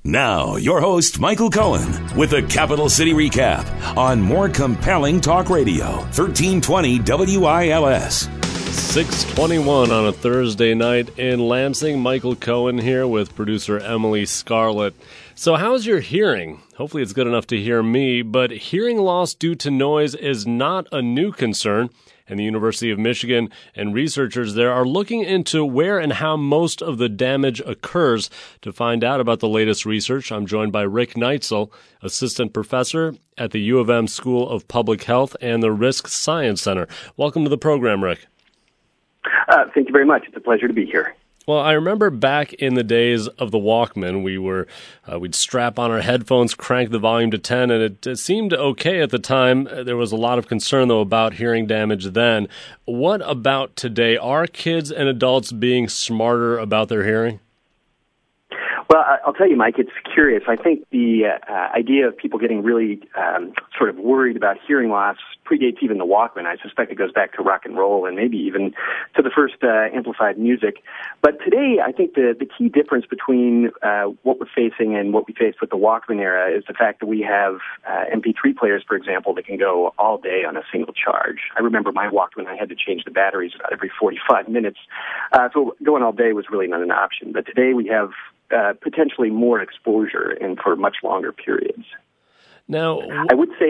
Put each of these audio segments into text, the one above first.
Now, your host, Michael Cohen, with a Capital City recap on more compelling talk radio, 1320 WILS. 6:21 on a Thursday night in Lansing. Michael Cohen here with producer Emily Scarlett. So how's your hearing? Hopefully it's good enough to hear me, but hearing loss due to noise is not a new concern. And the University of Michigan and researchers there are looking into where and how most of the damage occurs. To find out about the latest research, I'm joined by Rick Neitzel, assistant professor at the U of M School of Public Health and the Risk Science Center. Welcome to the program, Rick. Thank you very much. It's a pleasure to be here. Well, I remember back in the days of the Walkman, we'd strap on our headphones, crank the volume to 10, and it seemed okay at the time. There was a lot of concern, though, about hearing damage then. What about today? Are kids and adults being smarter about their hearing? Well, I'll tell you, Mike, it's curious. I think the idea of people getting really sort of worried about hearing loss predates even the Walkman. I suspect it goes back to rock and roll and maybe even to the first amplified music. But today, I think the key difference between what we're facing and what we faced with the Walkman era is the fact that we have MP3 players, for example, that can go all day on a single charge. I remember my Walkman, I had to change the batteries about every 45 minutes. So going all day was really not an option. But today we have potentially more exposure and for much longer periods. Now, I would say,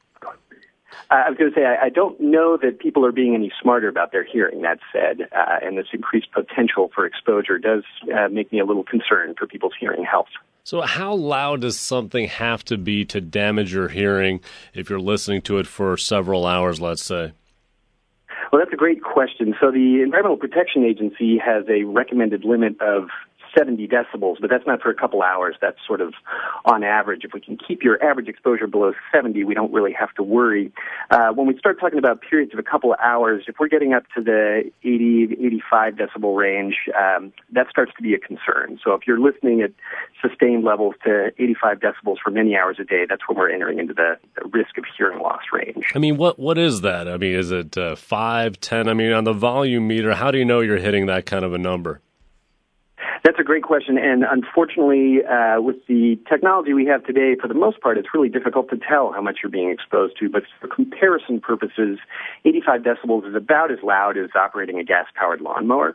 I was going to say, I don't know that people are being any smarter about their hearing. That said, and this increased potential for exposure does make me a little concerned for people's hearing health. So how loud does something have to be to damage your hearing if you're listening to it for several hours, let's say? Well, that's a great question. So the Environmental Protection Agency has a recommended limit of 70 decibels, but that's not for a couple hours. That's sort of on average. If we can keep your average exposure below 70, we don't really have to worry. When we start talking about periods of a couple of hours, if we're getting up to the 80, 85 decibel range, that starts to be a concern. So if you're listening at sustained levels to 85 decibels for many hours a day, that's when we're entering into the risk of hearing loss range. I mean, what is that? I mean, is it 5, 10? I mean, on the volume meter, how do you know you're hitting that kind of a number? That's a great question, and unfortunately, with the technology we have today, for the most part, it's really difficult to tell how much you're being exposed to, but for comparison purposes, 85 decibels is about as loud as operating a gas-powered lawnmower,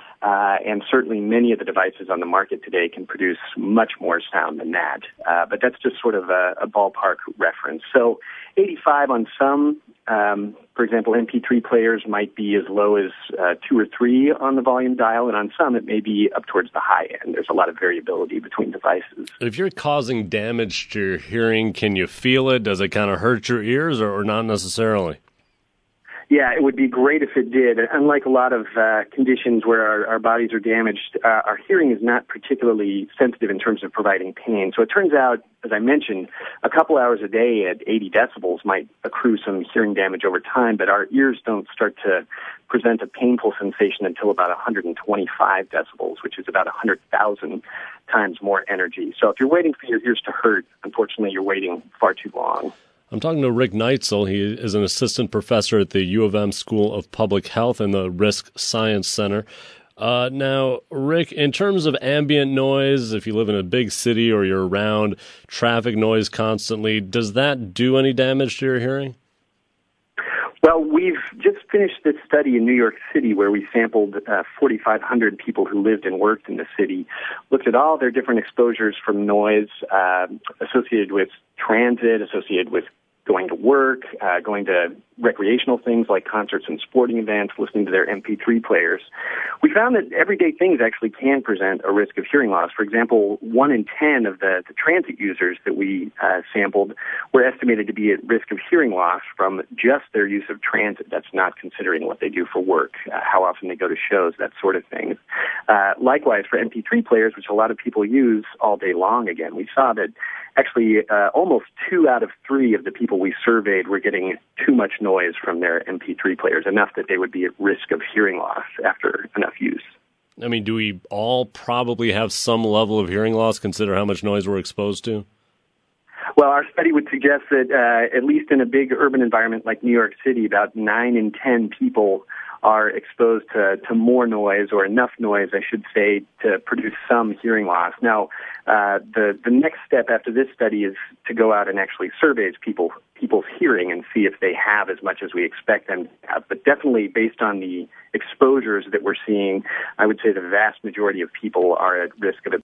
and certainly many of the devices on the market today can produce much more sound than that, but that's just sort of a ballpark reference. So 85 on some, for example, MP3 players might be as low as 2 or 3 on the volume dial, and on some it may be up towards the high end. There's a lot of variability between devices. If you're causing damage to your hearing, can you feel it? Does it kind of hurt your ears or not necessarily? Yeah, it would be great if it did. Unlike a lot of conditions where our bodies are damaged, our hearing is not particularly sensitive in terms of providing pain. So it turns out, as I mentioned, a couple hours a day at 80 decibels might accrue some hearing damage over time, but our ears don't start to present a painful sensation until about 125 decibels, which is about 100,000 times more energy. So if you're waiting for your ears to hurt, unfortunately, you're waiting far too long. I'm talking to Rick Neitzel. He is an assistant professor at the U of M School of Public Health and the Risk Science Center. Now, Rick, in terms of ambient noise, if you live in a big city or you're around traffic noise constantly, does that do any damage to your hearing? Well, we've just finished this study in New York City where we sampled 4,500 people who lived and worked in the city, looked at all their different exposures from noise associated with transit, associated with going to work, going to recreational things like concerts and sporting events, listening to their MP3 players. We found that everyday things actually can present a risk of hearing loss. For example, 1 in 10 of the transit users that we sampled were estimated to be at risk of hearing loss from just their use of transit. That's not considering what they do for work, how often they go to shows, that sort of thing. Likewise, for MP3 players, which a lot of people use all day long, again, we saw that actually almost 2 out of 3 of the people we surveyed were getting too much noise from their MP3 players, enough that they would be at risk of hearing loss after enough use. I mean, do we all probably have some level of hearing loss, consider how much noise we're exposed to? Well, our study would suggest that at least in a big urban environment like New York City, about 9 in 10 people are exposed to more noise, or enough noise, I should say, to produce some hearing loss. Now, the next step after this study is to go out and actually survey people's hearing and see if they have as much as we expect them to have. But definitely, based on the exposures that we're seeing, I would say the vast majority of people are at risk of